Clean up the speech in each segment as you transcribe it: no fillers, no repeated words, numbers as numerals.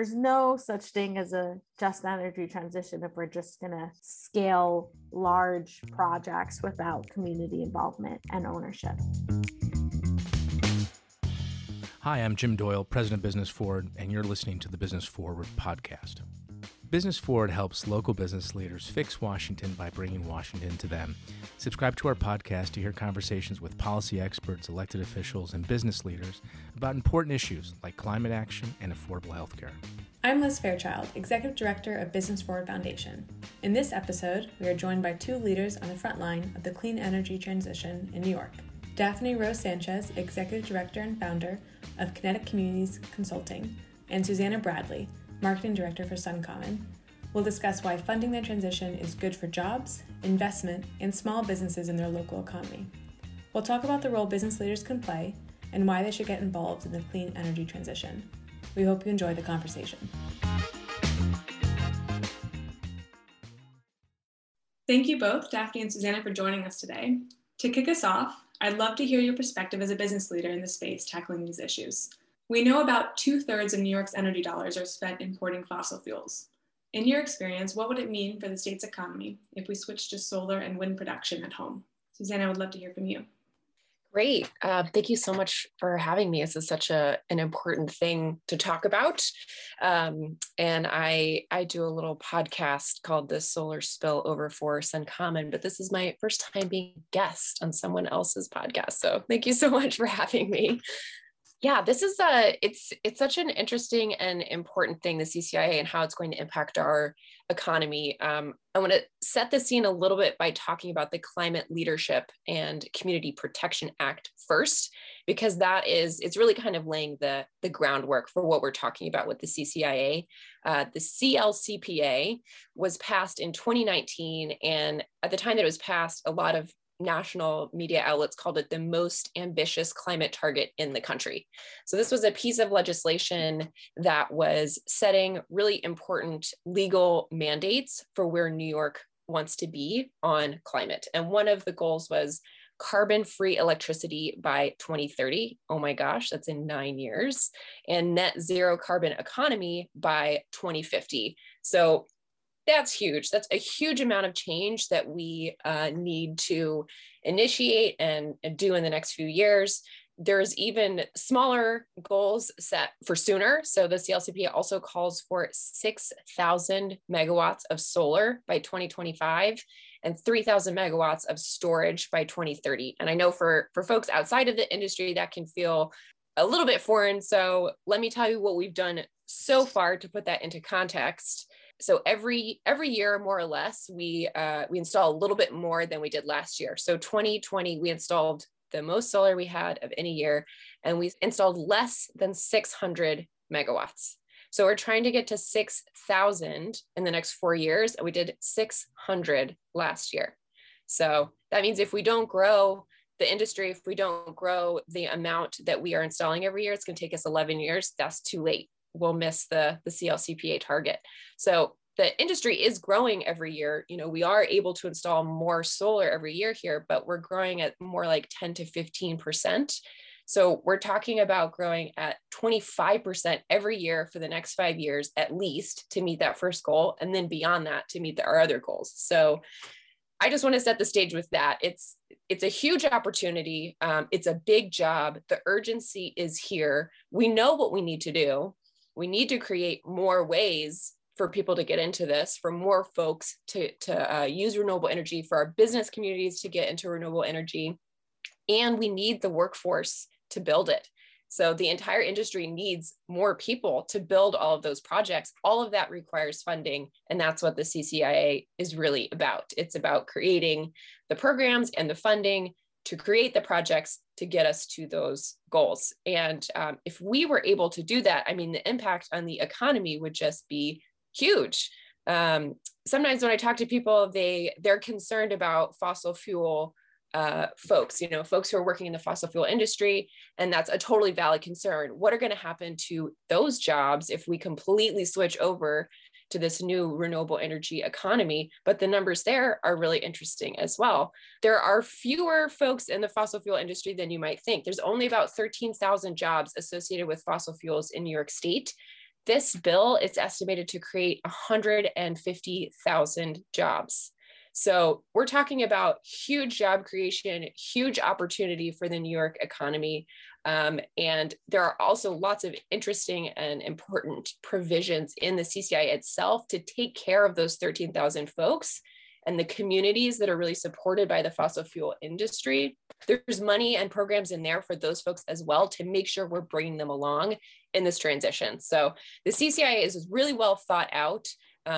there's no such thing as a just energy transition if we're just going to scale large projects without community involvement and ownership. Hi, I'm Jim Doyle, President of Business Forward, and you're listening to the Business Forward podcast. Business Forward helps local business leaders fix Washington by bringing Washington to them. Subscribe to our podcast to hear conversations with policy experts, elected officials, and business leaders about important issues like climate action and affordable health care. I'm Liz Fairchild, Executive Director of Business Forward Foundation. In this episode, we are joined by two leaders on the front line of the clean energy transition in New York. Daphne Rose Sanchez, Executive Director and Founder of Kinetic Communities Consulting, and Susanna Bradley, Marketing Director for SunCommon, will discuss why funding the transition is good for jobs, investment, and small businesses in their local economy. We'll talk about the role business leaders can play and why they should get involved in the clean energy transition. We hope you enjoy the conversation. Thank you both, Daphne and Susanna, for joining us today. To kick us off, I'd love to hear your perspective as a business leader in the space tackling these issues. We know about 2/3 of New York's energy dollars are spent importing fossil fuels. In your experience, what would it mean for the state's economy if we switched to solar and wind production at home? Susanna, I would love to hear from you. Great. Thank you so much for having me. This is such an important thing to talk about. And I do a little podcast called The Solar Spillover for SunCommon, but this is my first time being a guest on someone else's podcast. So thank you so much for having me. Yeah, this is it's such an interesting and important thing, the CCIA, and how it's going to impact our economy. I want to set the scene a little bit by talking about the Climate Leadership and Community Protection Act first, because it's really kind of laying the groundwork for what we're talking about with the CCIA. The CLCPA was passed in 2019, and at the time that it was passed, a lot of national media outlets called it the most ambitious climate target in the country. So this was a piece of legislation that was setting really important legal mandates for where New York wants to be on climate. And one of the goals was carbon-free electricity by 2030. Oh my gosh, that's in 9 years. And net zero carbon economy by 2050. So that's huge. That's a huge amount of change that we need to initiate and do in the next few years. There's even smaller goals set for sooner. So the CLCPA also calls for 6,000 megawatts of solar by 2025 and 3,000 megawatts of storage by 2030. And I know for folks outside of the industry, that can feel a little bit foreign. So let me tell you what we've done so far to put that into context. So every year, more or less, we install a little bit more than we did last year. So 2020, we installed the most solar we had of any year, and we installed less than 600 megawatts. So we're trying to get to 6,000 in the next 4 years, and we did 600 last year. So that means if we don't grow the industry, if we don't grow the amount that we are installing every year, it's going to take us 11 years. That's too late. We'll miss the CLCPA target. So the industry is growing every year. You know, we are able to install more solar every year here, but we're growing at more like 10 to 15%. So we're talking about growing at 25% every year for the next 5 years, at least, to meet that first goal. And then beyond that, to meet our other goals. So I just want to set the stage with that. It's a huge opportunity. It's a big job. The urgency is here. We know what we need to do. We need to create more ways for people to get into this, for more folks to use renewable energy, for our business communities to get into renewable energy. And we need the workforce to build it. So the entire industry needs more people to build all of those projects. All of that requires funding. And that's what the CCIA is really about. It's about creating the programs and the funding to create the projects to get us to those goals. And if we were able to do that, I mean, the impact on the economy would just be huge. Sometimes when I talk to people, they're concerned about fossil fuel folks, folks who are working in the fossil fuel industry, and that's a totally valid concern. What are going to happen to those jobs if we completely switch over to this new renewable energy economy? But the numbers there are really interesting as well. There are fewer folks in the fossil fuel industry than you might think. There's only about 13,000 jobs associated with fossil fuels in New York State. this bill is estimated to create 150,000 jobs. So we're talking about huge job creation, huge opportunity for the New York economy. And there are also lots of interesting and important provisions in the CCIA itself to take care of those 13,000 folks and the communities that are really supported by the fossil fuel industry. There's money and programs in there for those folks as well to make sure we're bringing them along in this transition. So the CCIA is really well thought out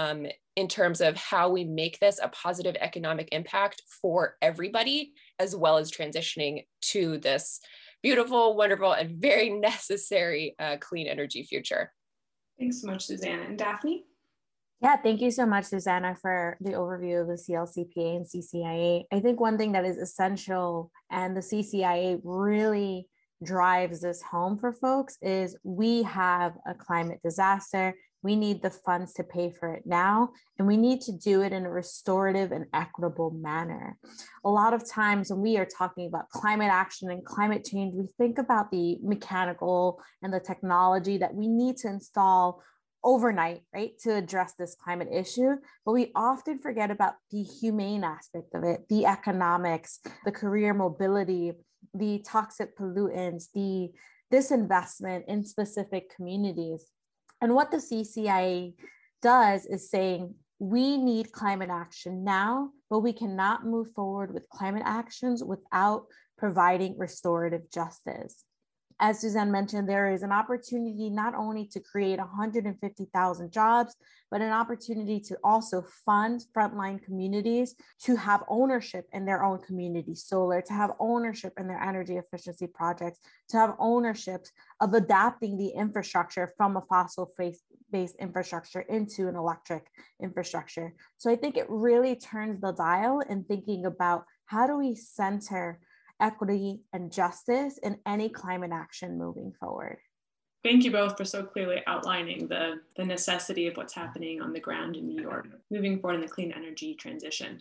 in terms of how we make this a positive economic impact for everybody, as well as transitioning to this beautiful, wonderful, and very necessary clean energy future. Thanks so much, Susanna. And Daphne? Yeah, thank you so much, Susanna, for the overview of the CLCPA and CCIA. I think one thing that is essential, and the CCIA really drives this home for folks, is we have a climate disaster. We need the funds to pay for it now, and we need to do it in a restorative and equitable manner. A lot of times when we are talking about climate action and climate change, we think about the mechanical and the technology that we need to install overnight, right, to address this climate issue. But we often forget about the humane aspect of it, the economics, the career mobility, the toxic pollutants, the disinvestment in specific communities. And what the CCIA does is saying, we need climate action now, but we cannot move forward with climate actions without providing restorative justice. As Suzanne mentioned, there is an opportunity not only to create 150,000 jobs, but an opportunity to also fund frontline communities to have ownership in their own community solar, to have ownership in their energy efficiency projects, to have ownership of adapting the infrastructure from a fossil-based infrastructure into an electric infrastructure. So I think it really turns the dial in thinking about how do we center equity and justice in any climate action moving forward. Thank you both for so clearly outlining the necessity of what's happening on the ground in New York, moving forward in the clean energy transition.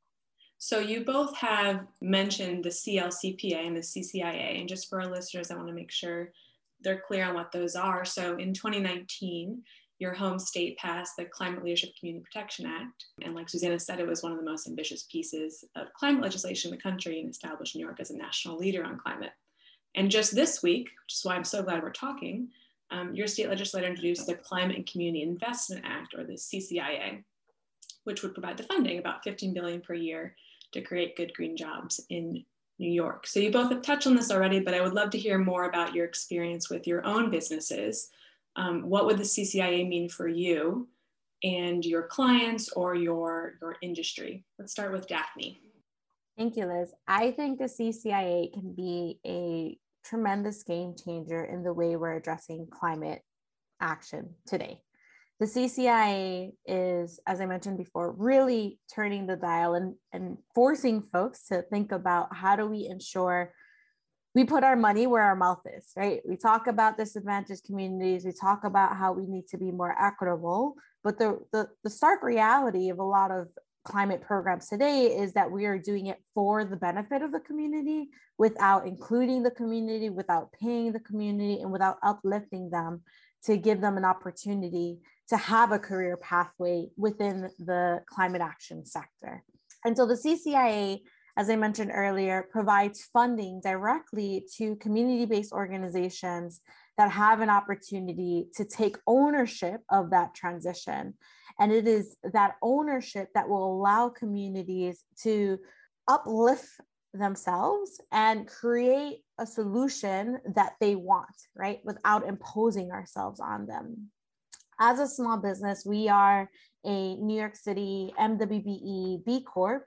So you both have mentioned the CLCPA and the CCIA, and just for our listeners, I want to make sure they're clear on what those are. So in 2019, your home state passed the Climate Leadership Community Protection Act. And like Susanna said, it was one of the most ambitious pieces of climate legislation in the country and established New York as a national leader on climate. And just this week, which is why I'm so glad we're talking, your state legislature introduced the Climate and Community Investment Act, or the CCIA, which would provide the funding, about $15 billion per year, to create good green jobs in New York. So you both have touched on this already, but I would love to hear more about your experience with your own businesses. What would the CCIA mean for you and your clients or your industry? Let's start with Daphne. Thank you, Liz. I think the CCIA can be a tremendous game changer in the way we're addressing climate action today. The CCIA is, as I mentioned before, really turning the dial and forcing folks to think about how do we ensure we put our money where our mouth is, right? We talk about disadvantaged communities. We talk about how we need to be more equitable, but the stark reality of a lot of climate programs today is that we are doing it for the benefit of the community without including the community, without paying the community, and without uplifting them to give them an opportunity to have a career pathway within the climate action sector. And so the CCIA, as I mentioned earlier, provides funding directly to community-based organizations that have an opportunity to take ownership of that transition. And it is that ownership that will allow communities to uplift themselves and create a solution that they want, right? Without imposing ourselves on them. As a small business, we are a New York City MWBE B Corp.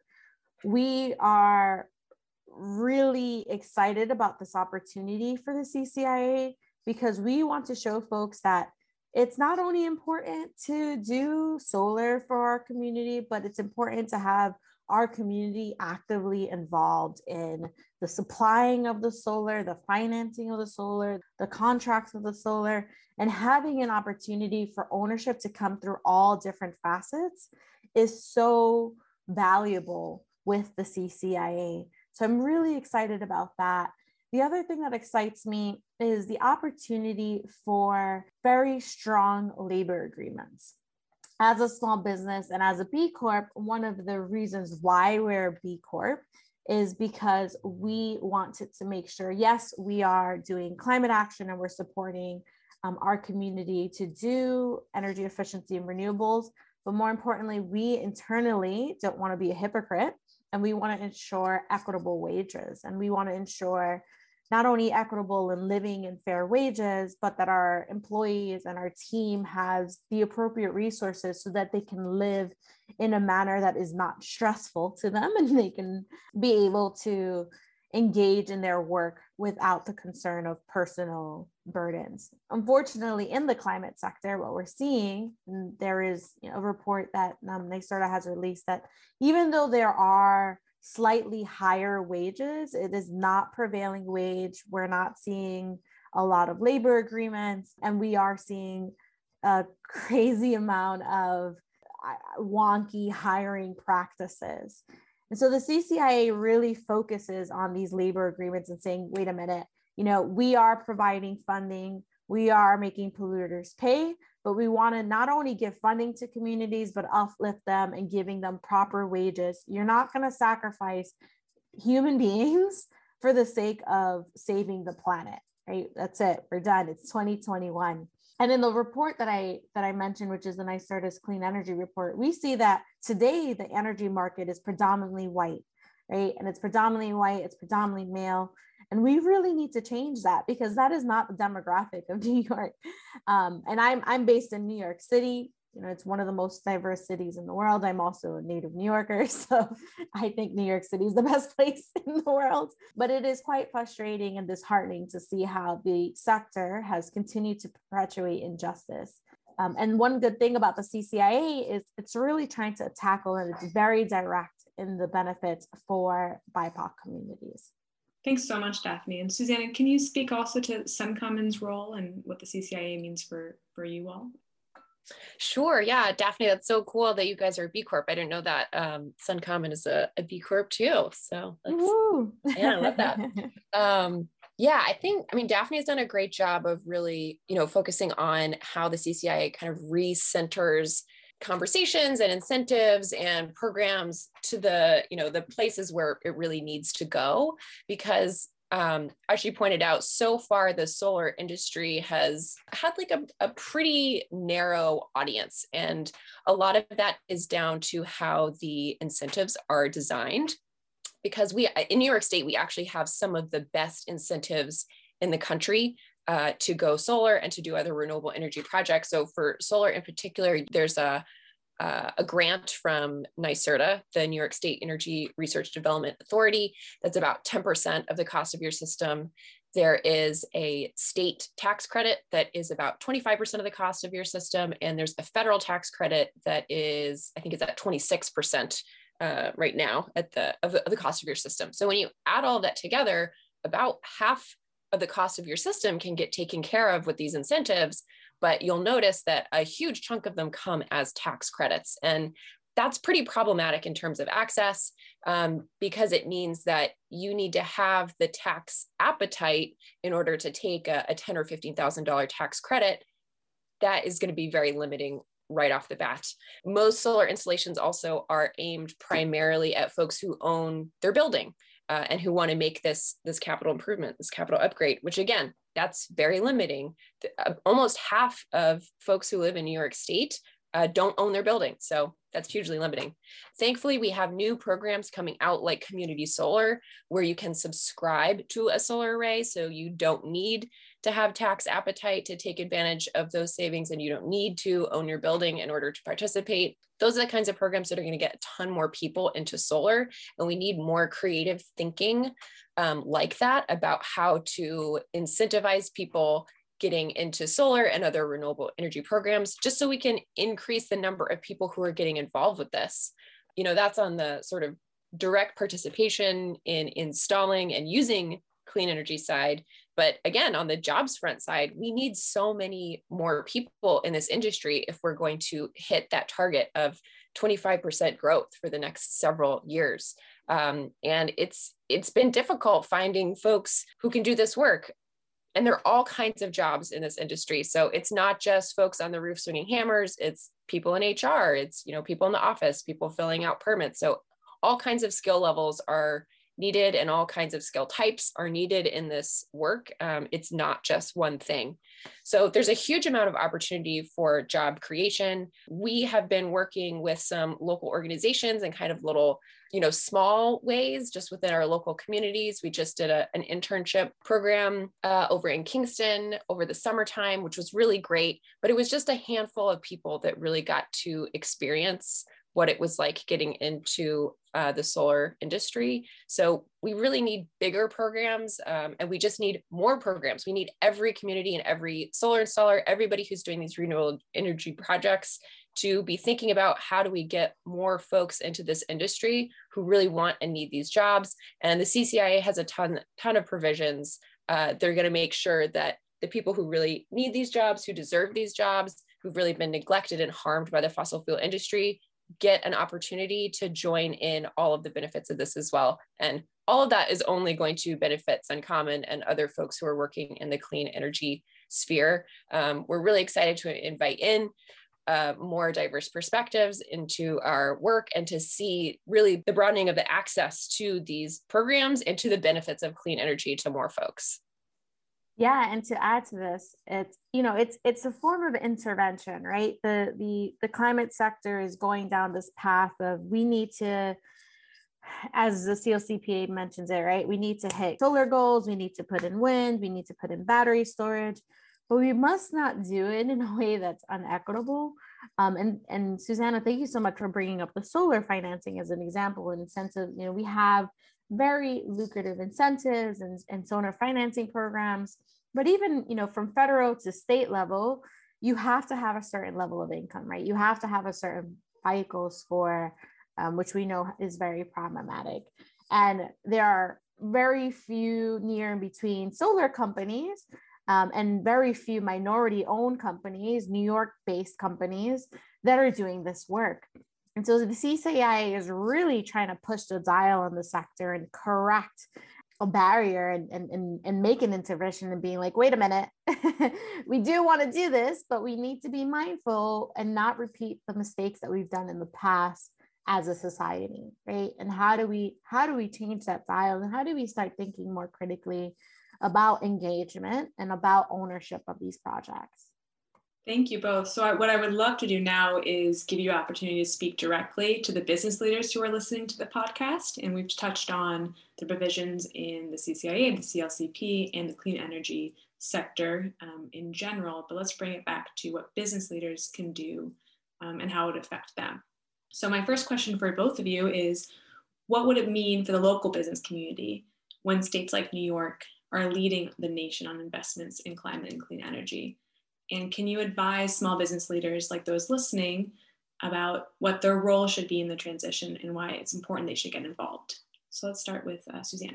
We are really excited about this opportunity for the CCIA because we want to show folks that it's not only important to do solar for our community, but it's important to have our community actively involved in the supplying of the solar, the financing of the solar, the contracts of the solar, and having an opportunity for ownership to come through all different facets is so valuable with the CCIA. So I'm really excited about that. The other thing that excites me is the opportunity for very strong labor agreements. As a small business and as a B Corp, one of the reasons why we're a B Corp is because we wanted to make sure, yes, we are doing climate action and we're supporting our community to do energy efficiency and renewables. But more importantly, we internally don't want to be a hypocrite, and we want to ensure equitable wages. And we want to ensure not only equitable in living and fair wages, but that our employees and our team has the appropriate resources so that they can live in a manner that is not stressful to them, and they can be able to engage in their work without the concern of personal burdens. Unfortunately, in the climate sector, what we're seeing, and there is a report that NYSERDA has released, that even though there are slightly higher wages, it is not prevailing wage. We're not seeing a lot of labor agreements, and we are seeing a crazy amount of wonky hiring practices. And so the CCIA really focuses on these labor agreements and saying, wait a minute, we are providing funding, we are making polluters pay, but we want to not only give funding to communities, but uplift them and giving them proper wages. You're not going to sacrifice human beings for the sake of saving the planet, right? That's it. We're done. It's 2021. And in the report that I mentioned, which is the NYSERDA's Clean Energy Report, we see that today the energy market is predominantly white, right? And it's predominantly white, it's predominantly male. And we really need to change that, because that is not the demographic of New York. And I'm based in New York City. It's one of the most diverse cities in the world. I'm also a native New Yorker, so I think New York City is the best place in the world. But it is quite frustrating and disheartening to see how the sector has continued to perpetuate injustice. And one good thing about the CCIA is it's really trying to tackle, and it's very direct in the benefits for BIPOC communities. Thanks so much, Daphne. And Susanna, can you speak also to SunCommon's role and what the CCIA means for you all? Sure. Yeah, Daphne, that's so cool that you guys are a B Corp. I didn't know that SunCommon is a B Corp too. So I love that. I mean, Daphne has done a great job of really, focusing on how the CCIA kind of recenters conversations and incentives and programs to the, the places where it really needs to go. Because as she pointed out, so far the solar industry has had like a pretty narrow audience. And a lot of that is down to how the incentives are designed. Because in New York State, we actually have some of the best incentives in the country to go solar and to do other renewable energy projects. So for solar in particular, there's a grant from NYSERDA, the New York State Energy Research Development Authority, that's about 10% of the cost of your system. There is a state tax credit that is about 25% of the cost of your system. And there's a federal tax credit that is, I think it's at 26% right now of the cost of your system. So when you add all that together, about half of the cost of your system can get taken care of with these incentives, but you'll notice that a huge chunk of them come as tax credits. And that's pretty problematic in terms of access, because it means that you need to have the tax appetite in order to take a $10,000 or $15,000 tax credit. That is going to be very limiting right off the bat. Most solar installations also are aimed primarily at folks who own their building and who want to make this capital improvement, this capital upgrade, which again, that's very limiting. Almost half of folks who live in New York State don't own their building. So that's hugely limiting. Thankfully, we have new programs coming out like Community Solar, where you can subscribe to a solar array. So you don't need to have tax appetite to take advantage of those savings, and you don't need to own your building in order to participate. Those are the kinds of programs that are going to get a ton more people into solar. And we need more creative thinking like that about how to incentivize people getting into solar and other renewable energy programs, just so we can increase the number of people who are getting involved with this. That's on the sort of direct participation in installing and using clean energy side. But again, on the jobs front side, we need so many more people in this industry if we're going to hit that target of 25% growth for the next several years. And it's been difficult finding folks who can do this work. And there are all kinds of jobs in this industry. So it's not just folks on the roof swinging hammers, it's people in HR, it's, people in the office, people filling out permits. So all kinds of skill levels are needed and all kinds of skill types are needed in this work. It's not just one thing. So there's a huge amount of opportunity for job creation. We have been working with some local organizations and kind of little, small ways just within our local communities. We just did an internship program over in Kingston over the summertime, which was really great, but it was just a handful of people that really got to experience what it was like getting into the solar industry. So we really need bigger programs, and we just need more programs. We need every community and every solar installer, everybody who's doing these renewable energy projects to be thinking about how do we get more folks into this industry who really want and need these jobs. And the CCIA has a ton of provisions. They're going to make sure that the people who really need these jobs, who deserve these jobs, who've really been neglected and harmed by the fossil fuel industry, get an opportunity to join in all of the benefits of this as well. And all of that is only going to benefit SunCommon and other folks who are working in the clean energy sphere. We're really excited to invite in more diverse perspectives into our work and to see really the broadening of the access to these programs and to the benefits of clean energy to more folks. Yeah, and to add to this, it's a form of intervention, right? The climate sector is going down this path of we need to, as the CLCPA mentions it, right? We need to hit solar goals, we need to put in wind, we need to put in battery storage, but we must not do it in a way that's unequitable. And Susanna, thank you so much for bringing up the solar financing as an example. In the sense of, we have very lucrative incentives and solar financing programs, but even, from federal to state level, you have to have a certain level of income, right? You have to have a certain FICO score, which we know is very problematic. And there are very few near and between solar companies and very few minority owned companies, New York based companies that are doing this work. And so the CCIA is really trying to push the dial on the sector and correct a barrier and make an intervention and being like, wait a minute, we do want to do this, but we need to be mindful and not repeat the mistakes that we've done in the past as a society, right? And how do we change that dial, and how do we start thinking more critically about engagement and about ownership of these projects? Thank you both. So what I would love to do now is give you an opportunity to speak directly to the business leaders who are listening to the podcast. And we've touched on the provisions in the CCIA, the CLCP, and the clean energy sector in general, but let's bring it back to what business leaders can do and how it would affect them. So my first question for both of you is, what would it mean for the local business community when states like New York are leading the nation on investments in climate and clean energy? And can you advise small business leaders like those listening about what their role should be in the transition and why it's important they should get involved? So let's start with Susanna.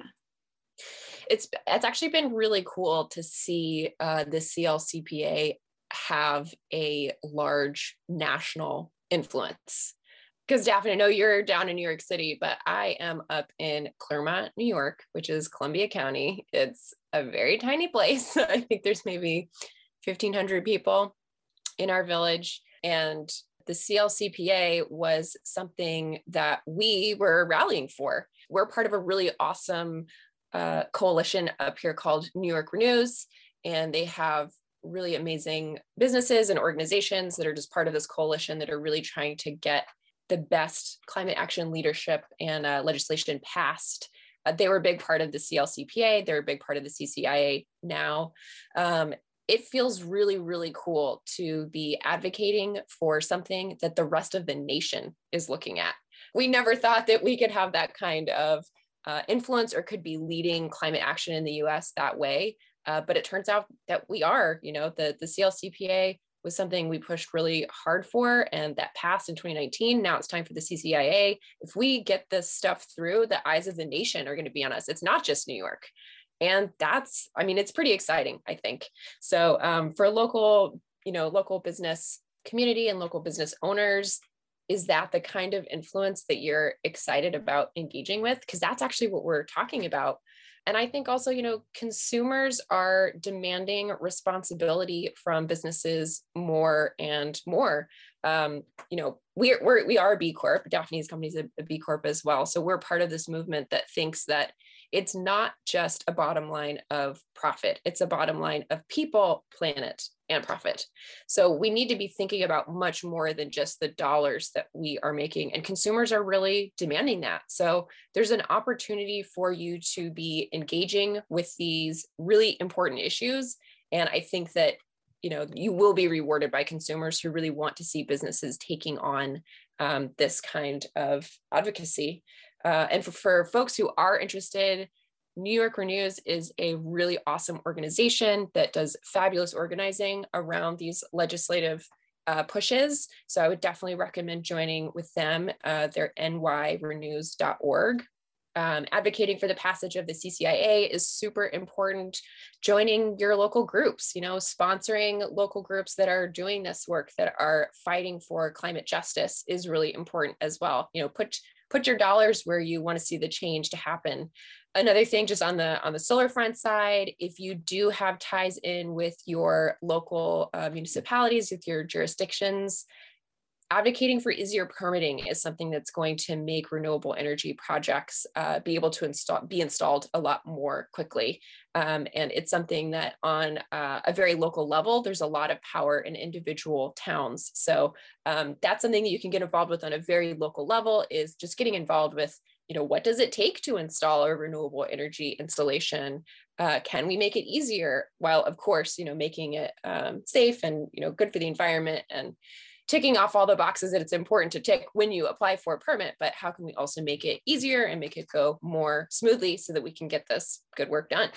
It's actually been really cool to see the CLCPA have a large national influence. Because Daphne, I know you're down in New York City, but I am up in Claremont, New York, which is Columbia County. It's a very tiny place. I think there's maybe 1,500 people in our village. And the CLCPA was something that we were rallying for. We're part of a really awesome coalition up here called New York Renews. And they have really amazing businesses and organizations that are just part of this coalition that are really trying to get the best climate action leadership and legislation passed. They were a big part of the CLCPA. They're a big part of the CCIA now. It feels really, really cool to be advocating for something that the rest of the nation is looking at. We never thought that we could have that kind of influence or could be leading climate action in the US that way. But it turns out that we are, the CLCPA was something we pushed really hard for, and that passed in 2019. Now it's time for the CCIA. If we get this stuff through, the eyes of the nation are going to be on us. It's not just New York. And it's pretty exciting, I think. So for local business community and local business owners, is that the kind of influence that you're excited about engaging with? Because that's actually what we're talking about. And I think also, consumers are demanding responsibility from businesses more and more. We are a B Corp. Daphne's company is a B Corp as well. So we're part of this movement that thinks that it's not just a bottom line of profit. It's a bottom line of people, planet, and profit. So we need to be thinking about much more than just the dollars that we are making. And consumers are really demanding that. So there's an opportunity for you to be engaging with these really important issues. And I think that you will be rewarded by consumers who really want to see businesses taking on this kind of advocacy. And for folks who are interested, New York Renews is a really awesome organization that does fabulous organizing around these legislative pushes. So I would definitely recommend joining with them. They're nyrenews.org. Advocating for the passage of the CCIA is super important. Joining your local groups, sponsoring local groups that are doing this work, that are fighting for climate justice is really important as well. Put your dollars where you want to see the change to happen. Another thing, just on the solar front side, if you do have ties in with your local municipalities, with your jurisdictions, advocating for easier permitting is something that's going to make renewable energy projects be able to be installed a lot more quickly. And it's something that on a very local level, there's a lot of power in individual towns. So that's something that you can get involved with on a very local level, is just getting involved with, what does it take to install a renewable energy installation? Can we make it easier, while of course, making it safe and, good for the environment, and ticking off all the boxes that it's important to tick when you apply for a permit, but how can we also make it easier and make it go more smoothly so that we can get this good work done?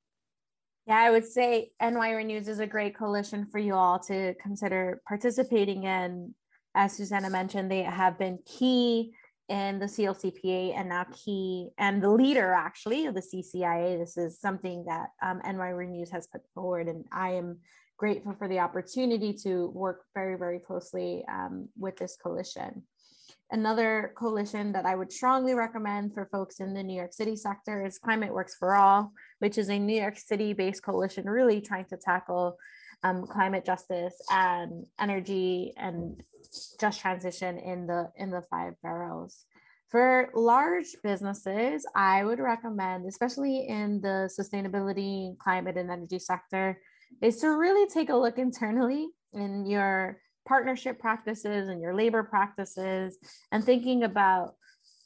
Yeah, I would say NY Renews is a great coalition for you all to consider participating in. As Susanna mentioned, they have been key in the CLCPA and now key and the leader actually of the CCIA. This is something that NY Renews has put forward, and I am grateful for the opportunity to work very, very closely with this coalition. Another coalition that I would strongly recommend for folks in the New York City sector is Climate Works for All, which is a New York City-based coalition really trying to tackle climate justice and energy and just transition in the 5 boroughs. For large businesses, I would recommend, especially in the sustainability, climate, and energy sector, is to really take a look internally in your partnership practices and your labor practices, and thinking about,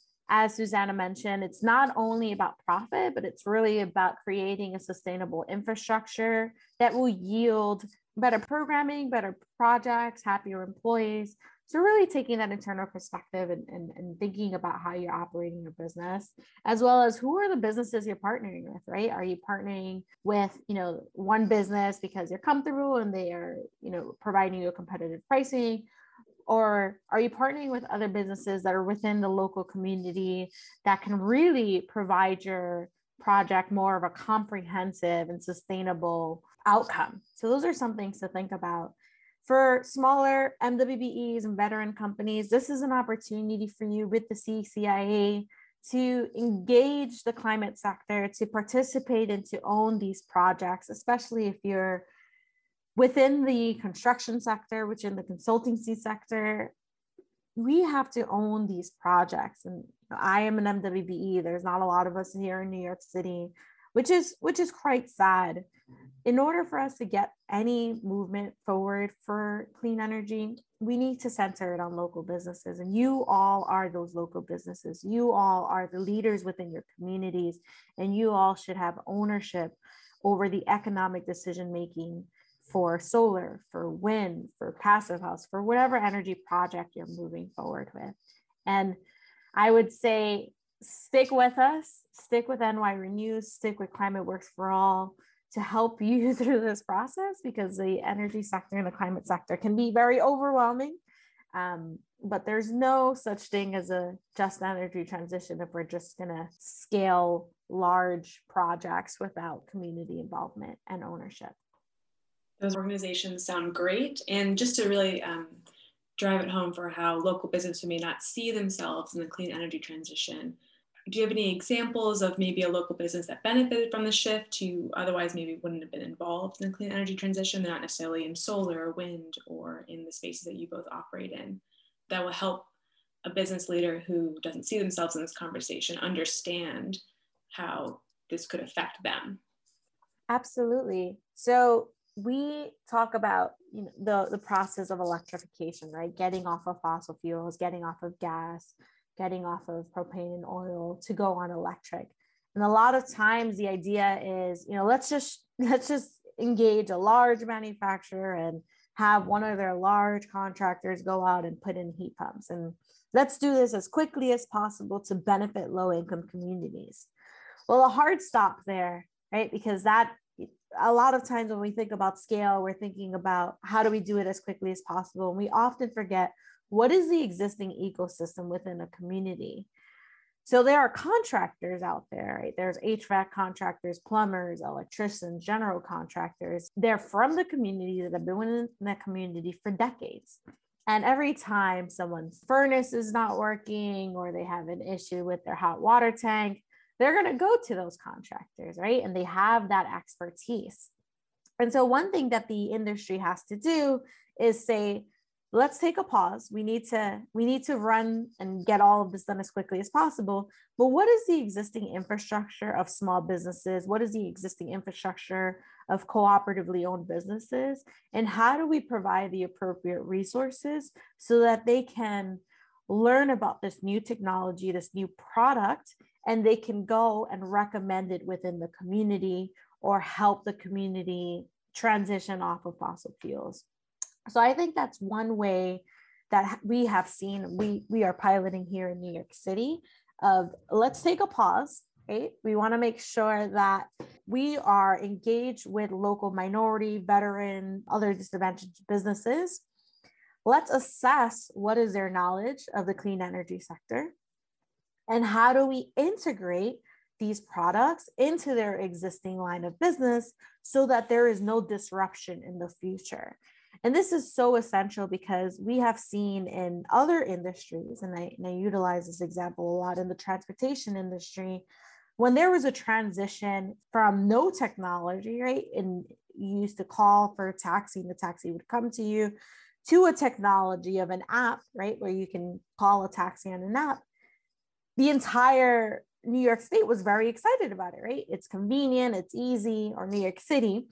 as Susanna mentioned, it's not only about profit, but it's really about creating a sustainable infrastructure that will yield better programming, better projects, happier employees. So really taking that internal perspective and thinking about how you're operating your business, as well as who are the businesses you're partnering with, right? Are you partnering with, one business because you're comfortable and they are, providing you a competitive pricing? Or are you partnering with other businesses that are within the local community that can really provide your project more of a comprehensive and sustainable outcome? So those are some things to think about. For smaller MWBEs and veteran companies, this is an opportunity for you with the CCIA to engage the climate sector, to participate and to own these projects, especially if you're within the construction sector, which in the consultancy sector. We have to own these projects. And I am an MWBE. There's not a lot of us here in New York City, which is quite sad. In order for us to get any movement forward for clean energy, we need to center it on local businesses. And you all are those local businesses. You all are the leaders within your communities, and you all should have ownership over the economic decision-making for solar, for wind, for passive house, for whatever energy project you're moving forward with. And I would say, stick with us, stick with NY Renews, stick with Climate Works for All to help you through this process, because the energy sector and the climate sector can be very overwhelming. But there's no such thing as a just energy transition if we're just going to scale large projects without community involvement and ownership. Those organizations sound great. And just to really drive it home for how local business who may not see themselves in the clean energy transition. Do you have any examples of maybe a local business that benefited from the shift who otherwise maybe wouldn't have been involved in the clean energy transition? They're not necessarily in solar or wind or in the spaces that you both operate in, that will help a business leader who doesn't see themselves in this conversation understand how this could affect them? Absolutely. So we talk about, you know, the process of electrification, right? Getting off of fossil fuels, getting off of gas, getting off of propane and oil to go on electric. And a lot of times the idea is, you know, let's just engage a large manufacturer and have one of their large contractors go out and put in heat pumps. And let's do this as quickly as possible to benefit low-income communities. Well, a hard stop there, right? Because that a lot of times when we think about scale, we're thinking about how do we do it as quickly as possible. And we often forget what is the existing ecosystem within a community. So there are contractors out there, right? There's HVAC contractors, plumbers, electricians, general contractors. They're from the community that have been in that community for decades. And every time someone's furnace is not working or they have an issue with their hot water tank, they're going to go to those contractors, right? And they have that expertise. And so one thing that the industry has to do is say, let's take a pause. We need to run and get all of this done as quickly as possible. But what is the existing infrastructure of small businesses? What is the existing infrastructure of cooperatively owned businesses? And how do we provide the appropriate resources so that they can learn about this new technology, this new product, and they can go and recommend it within the community or help the community transition off of fossil fuels? So I think that's one way that we have seen, we are piloting here in New York City of let's take a pause, right? We want to make sure that we are engaged with local minority, veteran, other disadvantaged businesses. Let's assess what is their knowledge of the clean energy sector and how do we integrate these products into their existing line of business so that there is no disruption in the future. And this is so essential because we have seen in other industries, and I utilize this example a lot in the transportation industry, when there was a transition from no technology, right? And you used to call for a taxi and the taxi would come to you, to a technology of an app, right? Where you can call a taxi on an app. The entire New York State was very excited about it, right? It's convenient, it's easy, or New York City.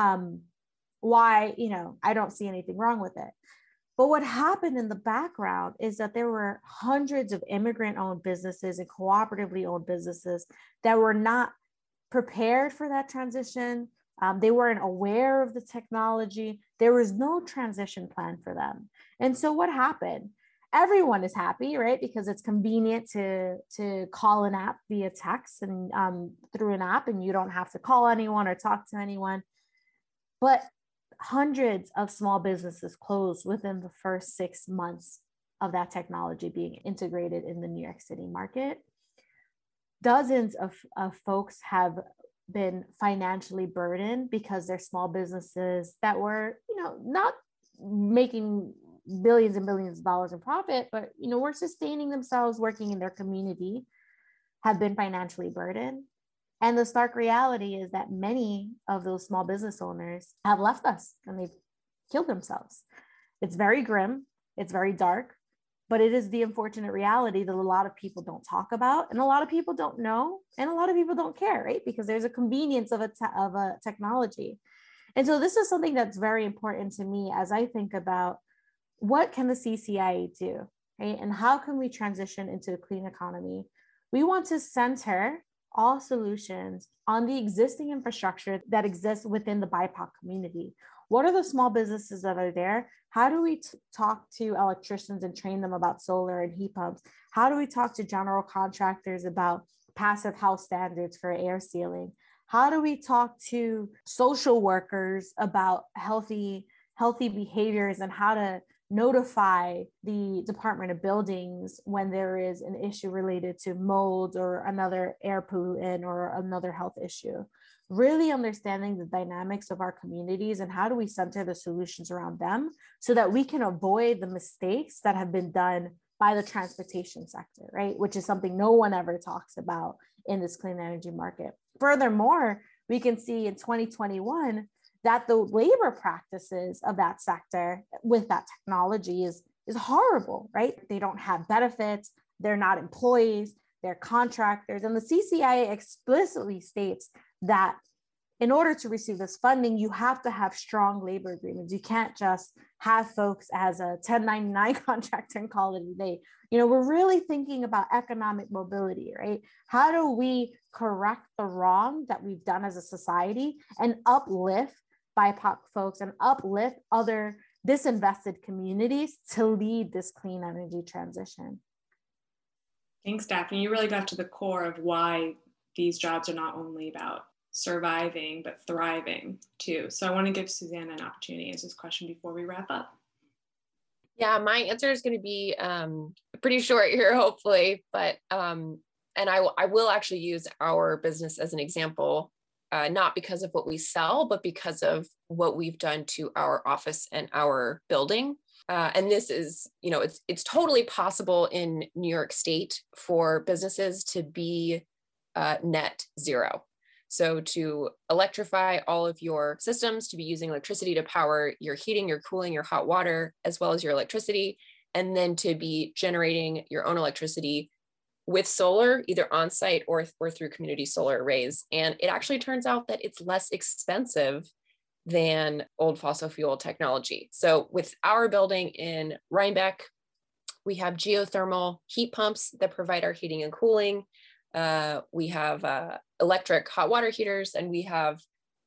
Why, I don't see anything wrong with it. But what happened in the background is that there were hundreds of immigrant-owned businesses and cooperatively owned businesses that were not prepared for that transition. They weren't aware of the technology. There was no transition plan for them. And so what happened? Everyone is happy, right? Because it's convenient to call an app via text and through an app, and you don't have to call anyone or talk to anyone. But hundreds of small businesses closed within the first 6 months of that technology being integrated in the New York City market. Dozens of folks have been financially burdened because they're small businesses that were, not making billions and billions of dollars in profit, but, were sustaining themselves, working in their community, have been financially burdened. And the stark reality is that many of those small business owners have left us and they've killed themselves. It's very grim. It's very dark, but it is the unfortunate reality that a lot of people don't talk about, and a lot of people don't know, and a lot of people don't care, right? Because there's a convenience of a technology. And so this is something that's very important to me as I think about what can the CCIA do, right? And how can we transition into a clean economy? We want to center all solutions on the existing infrastructure that exists within the BIPOC community. What are the small businesses that are there? How do we talk to electricians and train them about solar and heat pumps? How do we talk to general contractors about passive house standards for air sealing? How do we talk to social workers about healthy behaviors and how to notify the Department of Buildings when there is an issue related to mold or another air pollutant or another health issue? really understanding the dynamics of our communities and how do we center the solutions around them so that we can avoid the mistakes that have been done by the transportation sector, right? Which is something no one ever talks about in this clean energy market. Furthermore, we can see in 2021 that the labor practices of that sector with that technology is horrible, right? They don't have benefits, they're not employees, they're contractors. And the CCIA explicitly states that in order to receive this funding, you have to have strong labor agreements. You can't just have folks as a 1099 contractor and call it a day. You know, we're really thinking about economic mobility, right? How do we correct the wrong that we've done as a society and uplift BIPOC folks and uplift other disinvested communities to lead this clean energy transition? Thanks, Daphne. You really got to the core of why these jobs are not only about surviving, but thriving too. So I want to give Susanna an opportunity to answer this question before we wrap up. Yeah, my answer is going to be pretty short here, hopefully, but and I will actually use our business as an example, not because of what we sell, but because of what we've done to our office and our building. And this is, you know, it's totally possible in New York State for businesses to be net zero. So to electrify all of your systems, to be using electricity to power your heating, your cooling, your hot water, as well as your electricity, and then to be generating your own electricity with solar, either on site or through community solar arrays. And it actually turns out that it's less expensive than old fossil fuel technology. So with our building in Rhinebeck, we have geothermal heat pumps that provide our heating and cooling. We have electric hot water heaters, and we have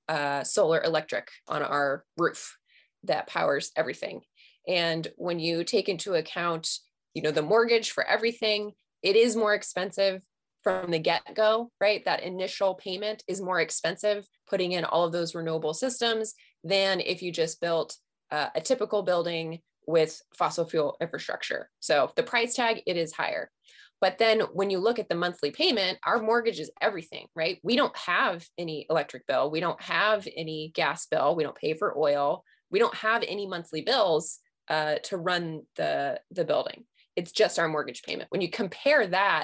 solar electric on our roof that powers everything. And when you take into account, you know, the mortgage for everything, it is more expensive from the get-go, right? That initial payment is more expensive putting in all of those renewable systems than if you just built a typical building with fossil fuel infrastructure. So the price tag, it is higher. But then when you look at the monthly payment, our mortgage is everything, right? We don't have any electric bill. We don't have any gas bill. We don't pay for oil. We don't have any monthly bills to run the building. It's just our mortgage payment. When you compare that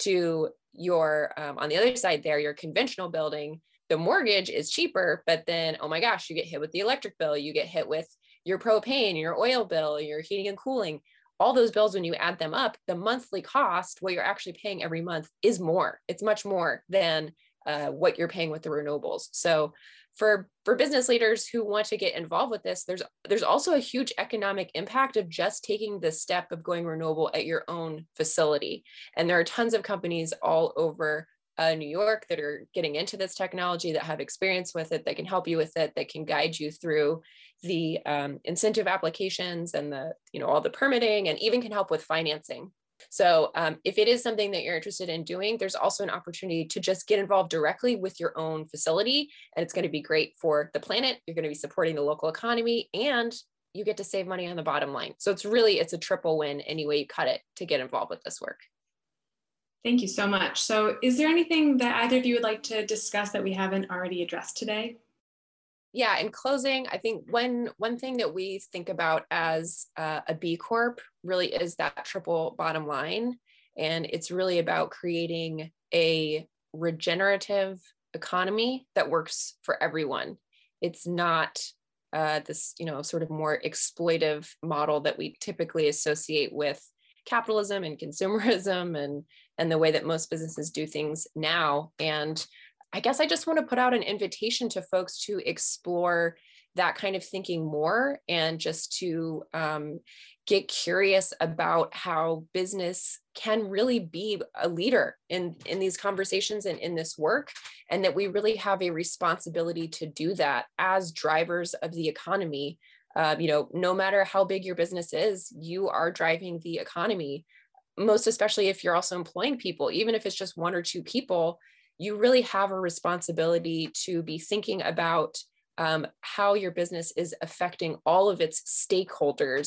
to your, on the other side there, your conventional building, the mortgage is cheaper, but then, oh my gosh, you get hit with the electric bill, you get hit with your propane, your oil bill, your heating and cooling. All those bills, when you add them up, the monthly cost, what you're actually paying every month is more. It's much more than what you're paying with the renewables. So for business leaders who want to get involved with this, there's also a huge economic impact of just taking the step of going renewable at your own facility. And there are tons of companies all over New York that are getting into this technology, that have experience with it, that can help you with it, that can guide you through the incentive applications and the, you know, all the permitting, and even can help with financing. So if it is something that you're interested in doing, there's also an opportunity to just get involved directly with your own facility. And it's going to be great for the planet. You're going to be supporting the local economy, and you get to save money on the bottom line. So it's a triple win any way you cut it to get involved with this work. Thank you so much. So is there anything that either of you would like to discuss that we haven't already addressed today? Yeah, in closing, I think one thing that we think about as a B Corp really is that triple bottom line. And it's really about creating a regenerative economy that works for everyone. It's not this, you know, sort of more exploitive model that we typically associate with capitalism and consumerism and the way that most businesses do things now. And I guess I just want to put out an invitation to folks to explore that kind of thinking more, and just to get curious about how business can really be a leader in these conversations and in this work, and that we really have a responsibility to do that as drivers of the economy. You know, no matter how big your business is, you are driving the economy, most especially if you're also employing people. Even if it's just one or two people, you really have a responsibility to be thinking about how your business is affecting all of its stakeholders,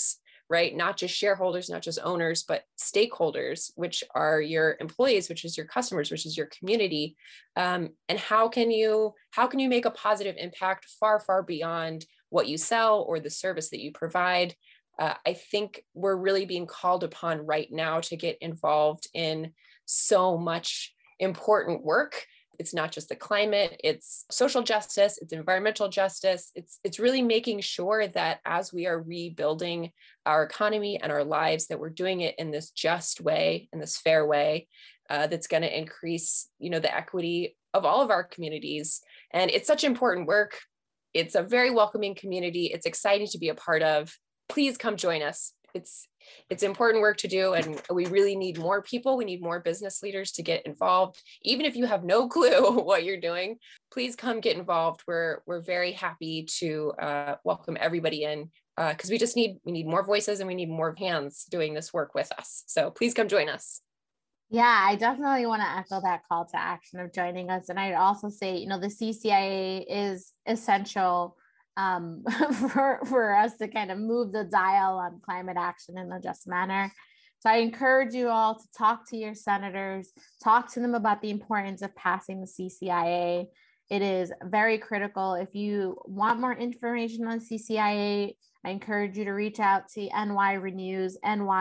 right? Not just shareholders, not just owners, but stakeholders, which are your employees, which is your customers, which is your community. And how can you make a positive impact far, far beyond what you sell or the service that you provide? I think we're really being called upon right now to get involved in so much important work. It's not just the climate, it's social justice, it's environmental justice. It's really making sure that as we are rebuilding our economy and our lives, that we're doing it in this just way, in this fair way, that's going to increase, the equity of all of our communities. And it's such important work. It's a very welcoming community. It's exciting to be a part of. Please come join us. It's important work to do, and we really need more people. We need more business leaders to get involved. Even if you have no clue what you're doing, please come get involved. We're very happy to welcome everybody in, because we need more voices and we need more hands doing this work with us. So please come join us. Yeah, I definitely want to echo that call to action of joining us. And I'd also say, the CCIA is essential for us to kind of move the dial on climate action in a just manner. So I encourage you all to talk to your senators, talk to them about the importance of passing the CCIA. It is very critical. If you want more information on CCIA, I encourage you to reach out to NY Renews,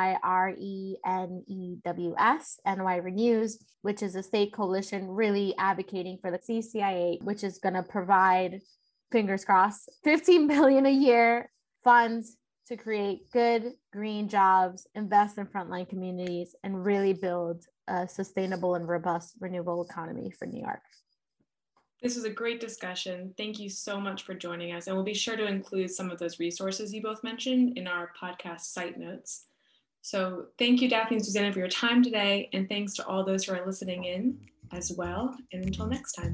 NYRENEWS, NY Renews, which is a state coalition really advocating for the CCIA, which is going to provide, fingers crossed, $15 billion a year funds to create good green jobs, invest in frontline communities, and really build a sustainable and robust renewable economy for New York. This was a great discussion. Thank you so much for joining us. And we'll be sure to include some of those resources you both mentioned in our podcast site notes. So thank you, Daphne and Susanna, for your time today. And thanks to all those who are listening in as well. And until next time.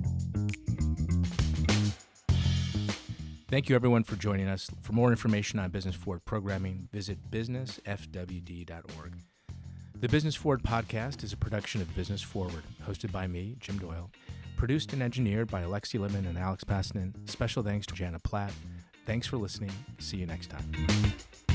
Thank you, everyone, for joining us. For more information on Business Forward programming, visit businessfwd.org. The Business Forward podcast is a production of Business Forward, hosted by me, Jim Doyle, produced and engineered by Alexi Liman and Alex Passanen. Special thanks to Jana Platt. Thanks for listening. See you next time.